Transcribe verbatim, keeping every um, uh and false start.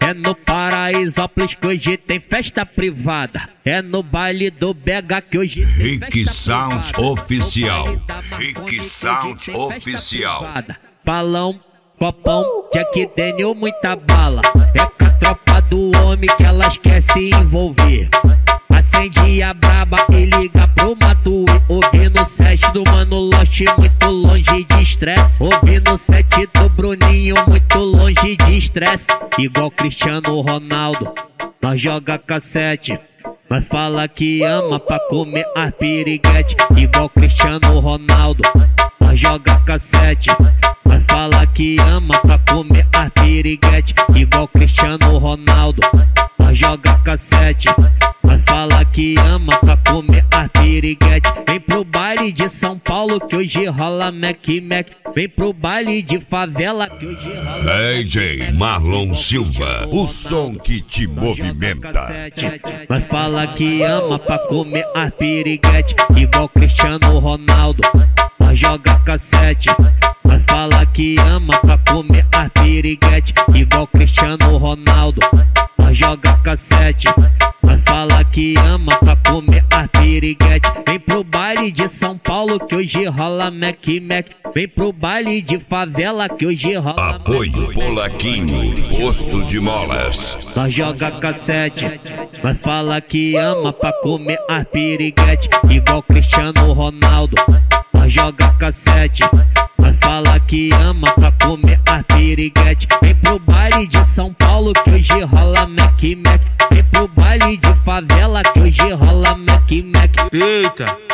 É no Paraisópolis que hoje tem festa privada. É no baile do B H que hoje tem Rick festa Sound privada. Oficial. Rick Rick Sound Oficial. Balão, copão, Jack Daniel, muita bala. É com a tropa do homem que elas quer se envolver. Acende a braba e liga pro Matuê. Ouvindo o set do Mano Lost, muito longe de estresse. Ouvindo o set do Bruninho, muito longe de estresse. Igual Cristiano Ronaldo, nós joga cassete. Nós fala que ama pra comer as piriguete. Igual Cristiano Ronaldo, nós joga cassete. Nós fala que ama pra comer as piriguete. Igual Cristiano Ronaldo, nós joga cassete. Nós fala que ama pra comer as piriguete. Vem pro baile de São Paulo que hoje rola Mac Mac. Vem pro baile de favela que hoje rola D J Marlon Silva, o som que te movimenta. Nós fala que ama pra comer as piriguete. Igual Cristiano Ronaldo, nós joga cassete. Nós fala que ama pra comer as piriguete. Igual Cristiano Ronaldo, nós joga cassete. Nós fala que ama pra comer as piriguete. Vem pro baile de São Paulo que hoje rola Mac Mac. Vem pro baile de favela que hoje rola Apoio Polaquinho, posto de molas. Nós joga cassete. Nós fala que ama pra comer as piriguete. Igual Cristiano Ronaldo, nós joga cassete. Nós fala que ama pra comer as piriguete. Vem pro baile de São Paulo que hoje rola Mac Mac. Vem pro baile de favela que hoje rola Mac Mac. Eita!